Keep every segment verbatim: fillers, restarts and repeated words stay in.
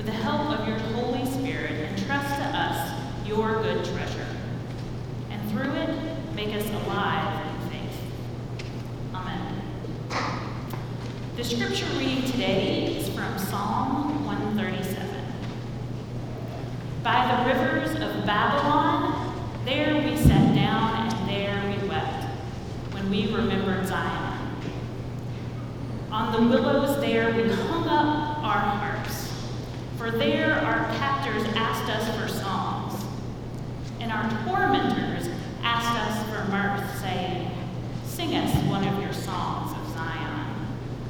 the help of your Holy Spirit, entrust to us your good treasure. And through it, make us alive in faith. Amen. The scripture reading today is from Psalm one thirty-seven. By the rivers of Babylon, there we sat down and there we wept, when we remembered Zion. On the willows there we hung up our harps, for there our captors asked us for songs, and our tormentors asked us for mirth, saying, "Sing us one of your songs of Zion."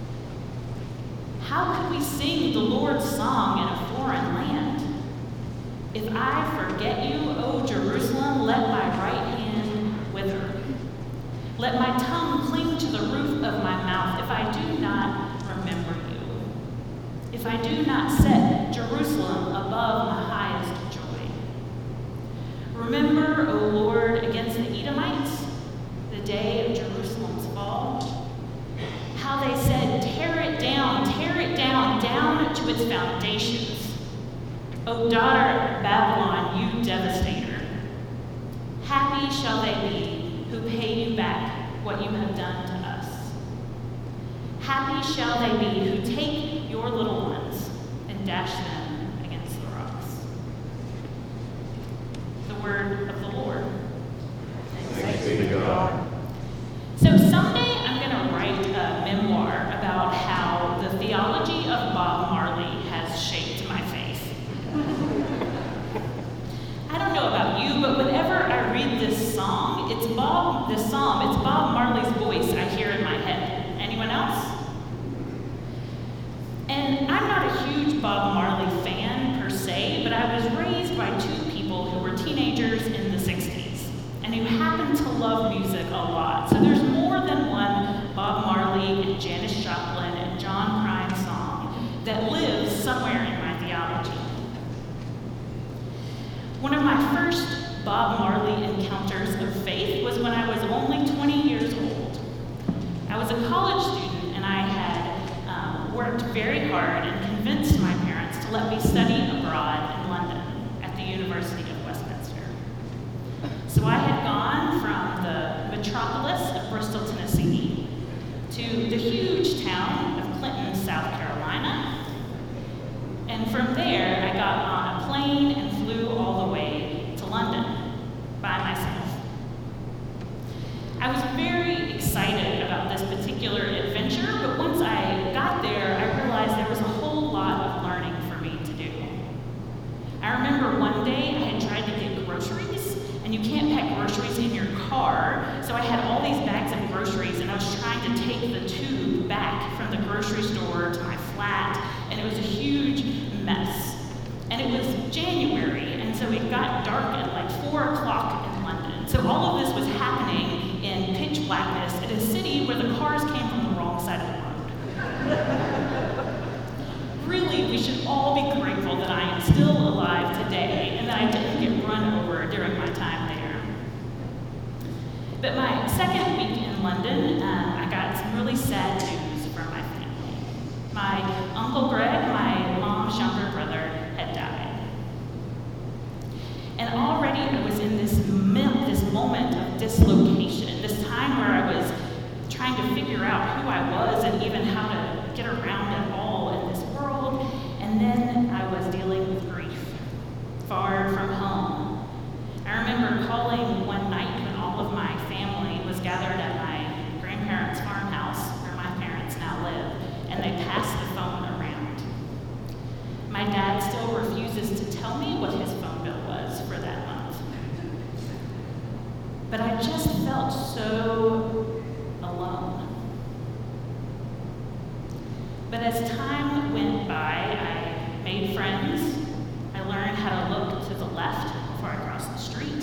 How could we sing the Lord's song in a foreign land? If I forget you, O Jerusalem, let my right hand wither. Let my tongue cling to the roof of my mouth if I do not remember you. If I do not set Jerusalem above my highest joy. Remember, O Lord, against the Edomites, the day of Jerusalem's fall. How they said, "Tear it down, tear it down, down to its foundations. O daughter of Babylon, you devastator. Happy shall they be who pay you back what you have done to us. Happy shall they be who take your little ones and dash them against the rocks." The word of the Lord. Thanks be to God. So someday I'm going to write a memoir about how the theology of Bob Marley has shaped my faith. I don't know about you, but whenever I read this song, it's Bob, this psalm, it's Bob Marley's voice I hear in my head. Anyone else? And I'm not a huge Bob Marley fan per se, but I was raised by two people who were teenagers in the sixties and who happened to love music a lot. So there's more than one Bob Marley and Janis Joplin and John Prine song that lives somewhere in my theology. One of my first Bob Marley encounters of faith was when I was only twenty years old. I was a college student and I had um, worked very hard and convinced my parents to let me study abroad in London at the University of Westminster. So I had gone from the metropolis of Bristol, Tennessee, to the huge town of Clinton, South Carolina. And from there, I got on a plane and flew all the way to London by myself. I was very excited about this particular adventure, but once I got there, I realized there was a whole lot of learning for me to do. I remember one day I had tried to get groceries, and you can't pack groceries in your car, so I had all these bags of groceries, and I was trying to take the tube back from the grocery store to my flat, and it was a huge mess. And it was January, and so it got dark at like four o'clock in London. So all of this was happening in pitch blackness in a city where the cars came from the wrong side of the road. Really, we should all be grateful that I am still alive today and that I didn't get run over during my time there. But my second week in London, um, I got some really sad news from my family. My Uncle Greg, my mom's younger brother, had died. And already I was in this, this moment of dislocation, this time where I was trying to figure out who I was and even how to get around at all in this world. And then I was dealing with grief, far from home. I remember calling one night when all of my family was gathered at my grandparents' farmhouse, where my parents now live, and they passed the phone around. My dad still refuses to tell me what his phone bill was for that month. But I just felt so alone. But as time went by, I made friends. I learned how to look to the left before I crossed the street.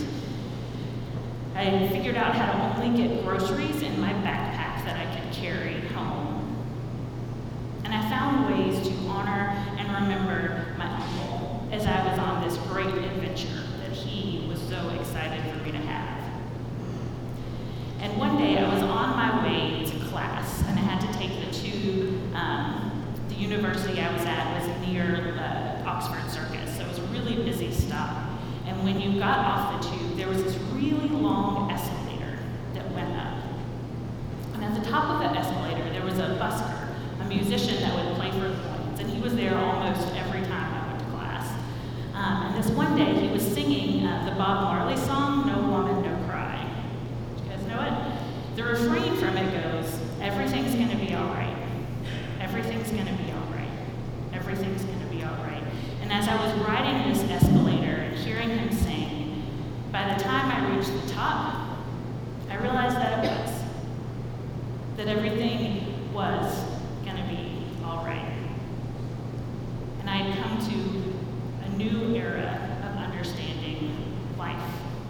I figured out how to only get groceries in my backpack that I could carry home. And I found ways to honor and remember my uncle as I was on this great adventure that he was so excited for me to have. And one day I was on my way to class and I had to take the tube. Um, the university I was at was near uh, Oxford Circus, so it was a really busy stop. And when you got off the tube, there was this really long escalator that went up. And at the top of that escalator, there was a busker, a musician that would play for the Queens, and he was there almost every time I went to class. Um, and this one day, he was singing uh, the Bob Marley song, No Woman, No Cry. Do you guys know it? The refrain from it goes, everything's gonna be all right. Everything's gonna be all right. Everything's gonna be all right. And as I was riding this escalator and hearing him sing, by the time I reached the top, I realized that it was. That everything was gonna be all right. And I had come to a new era of understanding life.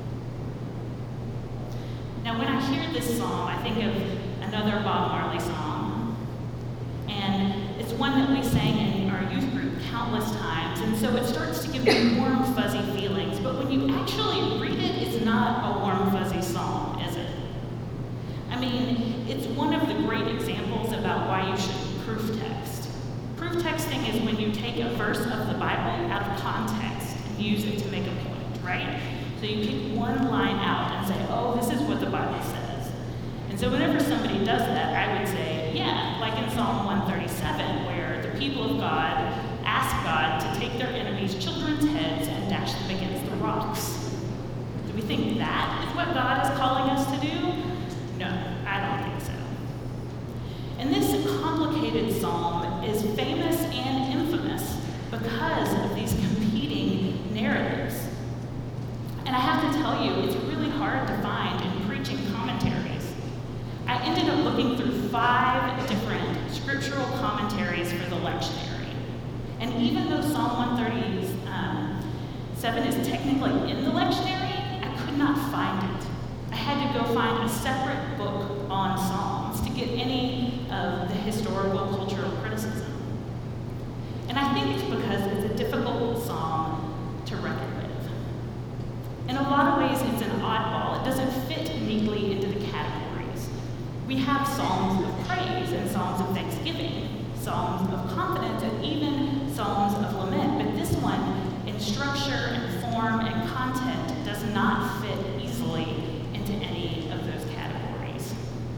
Now, when I hear this song, I think of another Bob Marley song, and it's one that we sang in our youth group countless times, and so it starts to give me warm, fuzzy feelings, but when you actually read it, it's not a warm, fuzzy song, is it? I mean, it's one of the great examples about why you should proof text. Proof texting is when you take a verse of the Bible out of context and use it to make a point, right? So you pick one line out and say, oh, this is what the Bible says. And so whenever somebody does that, I would say, yeah, like in Psalm one thirty-seven, where the people of God ask God to take their enemies' children's heads and dash them against the rocks. Do we think that is what God is calling us to do? No, I don't think so. And this complicated psalm is famous and infamous because of these competing narratives. And I have to tell you, it's really hard to find in preaching commentaries. I ended up looking through five different scriptural commentaries for the lectionary. And even though Psalm one thirty-seven is technically in the lectionary, I could not find it. I had to go find a separate book on Psalms to get any of the historical cultural criticism. And I think it's because it's a difficult psalm to reckon with. In a lot of ways, it's an oddball. It doesn't fit neatly into the categories. We have psalms of praise and psalms of thanksgiving, psalms of confidence, and even psalms of lament. But this one, in structure and form and content, does not fit easily into any of those categories.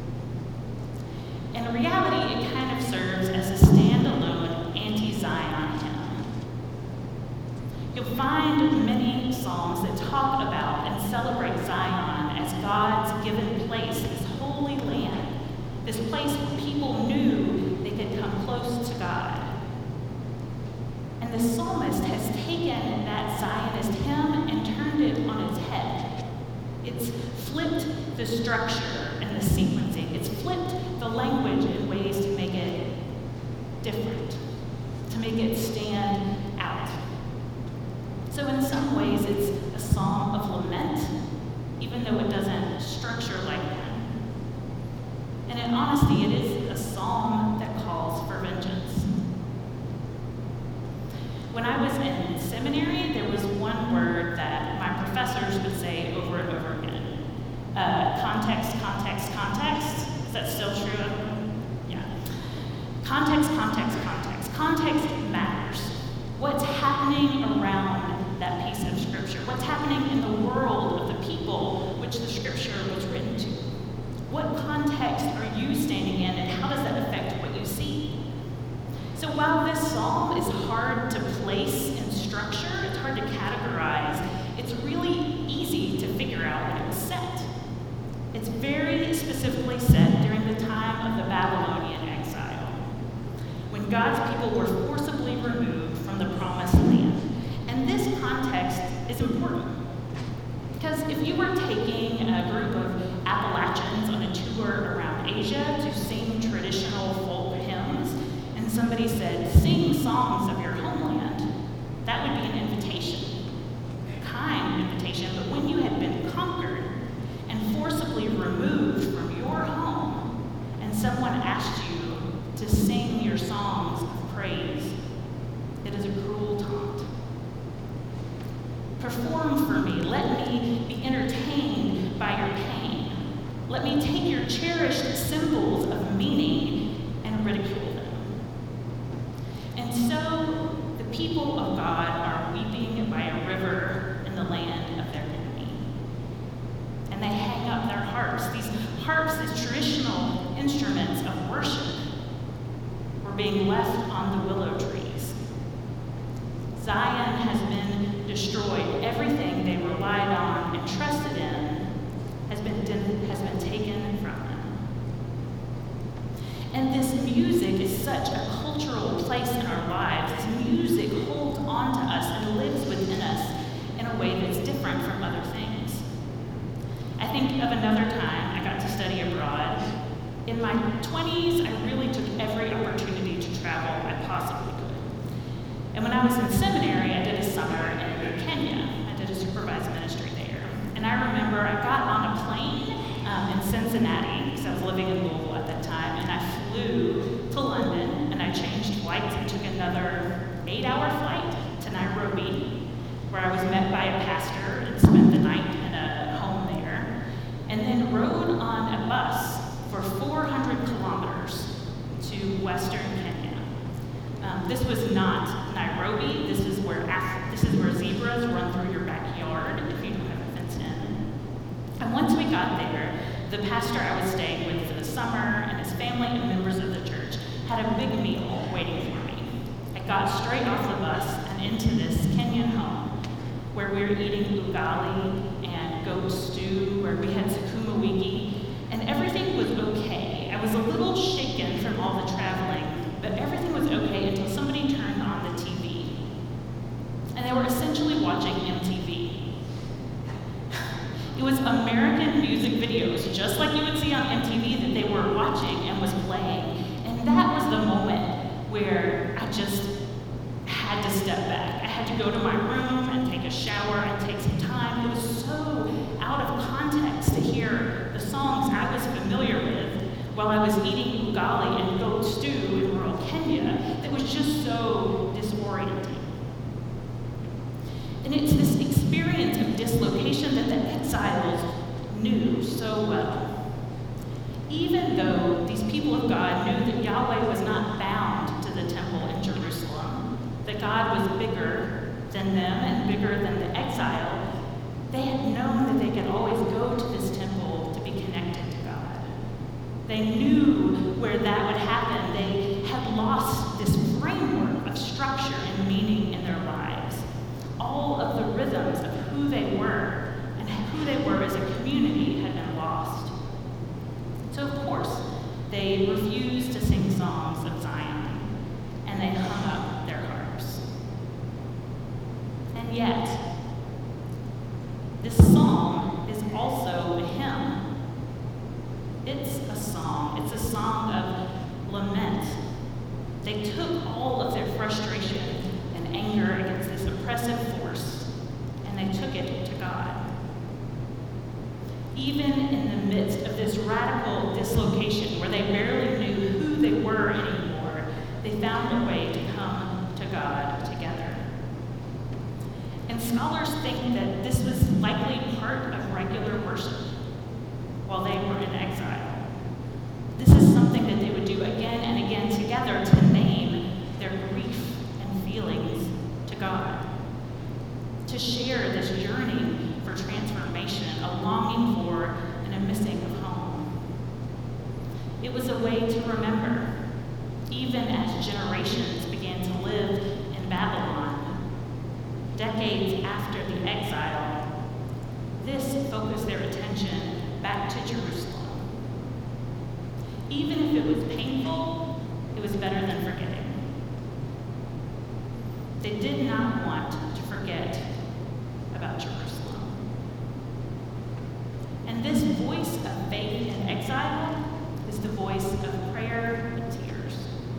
In reality, it kind of serves as a standalone anti-Zion hymn. You'll find many psalms that talk about and celebrate Zion as God's given place, this holy land, this place where people knew they could come close to God. And the psalmist has taken that Zionist hymn and turned it on its head. It's flipped the structure and the sequencing. It's flipped the language in ways to make it different, to make it stand out. So in some ways, it's a psalm of lament, even though it doesn't structure like one. And in honesty, it is a psalm that calls for vengeance. When I was in seminary, there was one word that my professors would say over and over again. Uh, context, context, context. Is that still true? Yeah. Context, context, context. Context matters. What's happening around that piece of scripture? What's happening in the world of the people which the scripture was written to? What context are you standing in, and how does that affect what you see? So while this psalm is hard to place in structure, it's hard to categorize, it's really easy to figure out when it was set. It's very specifically set during the time of the Babylonian exile, when God's people were forcibly removed from the promised land. And this context is important, because if you were taking a group of Appalachians on a tour around Asia to sing traditional folk hymns, and somebody said, sing songs of your homeland, that would be an invitation, a kind invitation. But when you had been conquered and forcibly removed from your home, and someone asked you to sing your songs of praise, it is a cruel taunt. Perform for me. Let me be entertained by your pain. Let me take your cherished symbols of meaning and ridicule them. And so, people of God are weeping by a river in the land of their enemy. And they hang up their harps. These harps, these traditional instruments of worship, were being left on the willow trees. Zion has been destroyed. Everything they relied on and trusted in has been, has been taken from them. And this music is such a cultural place in our lives. This music holds on to us and lives within us in a way that's different from other things. I think of another time I got to study abroad. In my twenties, I really took every opportunity to travel I possibly could. And when I was in seminary, I did a summer in Kenya. I did a supervised ministry there. And I remember I got on a plane um, in Cincinnati, because I was living in Louisville at that time, and I flew to London, and I changed flights and took another eight-hour flight to Nairobi, where I was met by a pastor and spent the night in a home there, and then rode on a bus for four hundred kilometers to western Kenya. Um, this was not Nairobi. This is where Af- this is where zebras run through your backyard if you don't have it fenced in. And once we got there, the pastor I was staying with for the summer and his family and members of the church had a big meal waiting for me. I got straight off the bus and into this Kenyan home where we were eating ugali and goat stew, where we had sukuma wiki, and everything was okay. I was a little shaken from all the traveling, but everything was okay until somebody turned on the T V. And they were essentially watching M T V. It was American music videos, just like you would see on M T V, that they were watching and was playing. And that was the moment where I just had to step back. I had to go to my room and take a shower and take some time. It was so out of context to hear the songs I was familiar with while I was eating ugali and goat stew in rural Kenya that was just so disorienting. And it's this experience of dislocation that the exiles knew so well. Even though these people of God knew that Yahweh was not bound to the temple in Jerusalem, that God was bigger than them and bigger than the exile, they had known that they could always go to this temple to be connected to God. They knew where that would happen. They had lost this framework of structure and meaning in their lives. All of the rhythms of who they were and who they were as a community had been lost. So of course, they refused to sing songs of Zion, and they hung up their harps. And yet, this song is also a hymn. It's a song. It's a song of lament. They took all of their frustration and anger against this oppressive force, and they took it to God. Even in the midst of this radical dislocation where they barely knew who they were anymore, they found a way to come to God together. And scholars think that this was likely part of regular worship while they were in exile. This is something that they would do again and again together to name their grief and feelings to God, to share this journey for transformation, a longing for and a missing of home. It was a way to remember, even as generations began to live in Babylon, decades after the exile. This focused their attention back to Jerusalem. Even if it was painful, it was better than forgetting. They did not want to forget about Jerusalem. And this voice of faith in exile is the voice of prayer and tears.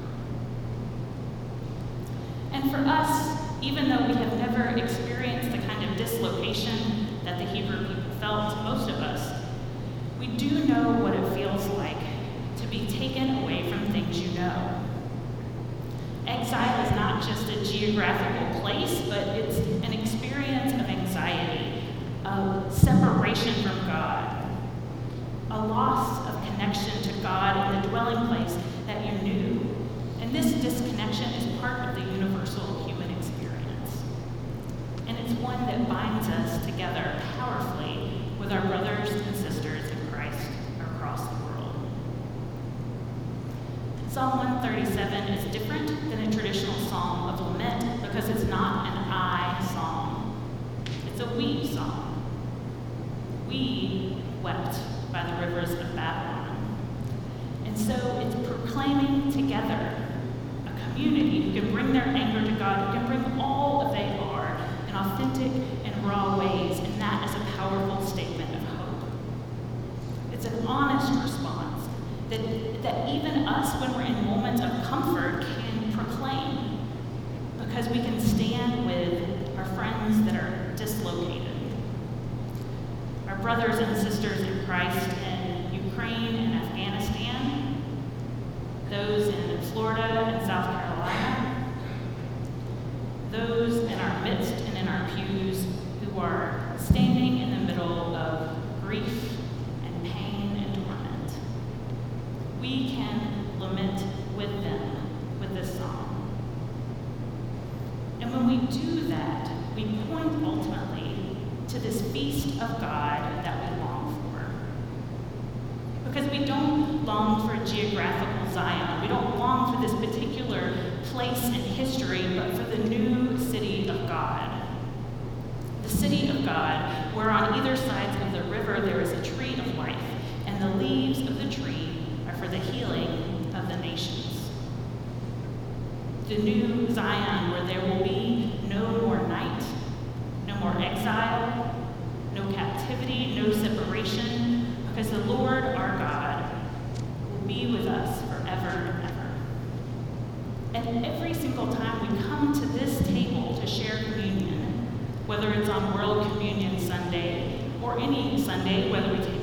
And for us, even though we have never experienced the kind of dislocation that the Hebrew people felt, most of us, we do know what it feels like to be taken away from things you know. Exile is not just a geographical place, but it's an experience of anxiety, of separation from God, a loss of connection to God in the dwelling place that you knew. And this disconnection is part of the universal human experience. that binds us together powerfully with our brothers and sisters in Christ across the world. Psalm one thirty-seven is different than a traditional psalm of lament because it's not an I psalm. It's a we psalm. We wept by the rivers of Babylon. And so it's proclaiming together a community who can bring their anger to God, who can bring all that they are in authentic and raw ways, and that is a powerful statement of hope. It's an honest response that, that even us, when we're in moments of comfort, can proclaim, because we can stand with our friends that are dislocated. Our brothers and sisters in Christ in Ukraine and Afghanistan, those in Florida and South Carolina, those in our midst and in our pews who are standing in the middle of grief and pain and torment. We can lament with them with this song. And when we do that, we point ultimately to this feast of God that we long for. Because we don't long for geographical Zion. We don't long for this particular place in history, but for the new city of God. The city of God, where on either sides of the river there is a tree of life, and the leaves of the tree are for the healing of the nations. The new Zion, where there will be no more night, no more exile, no captivity, no separation, because the Lord our God will be with us forever and ever. And every single time we come to this table to share communion, whether it's on World Communion Sunday or any Sunday, whether we take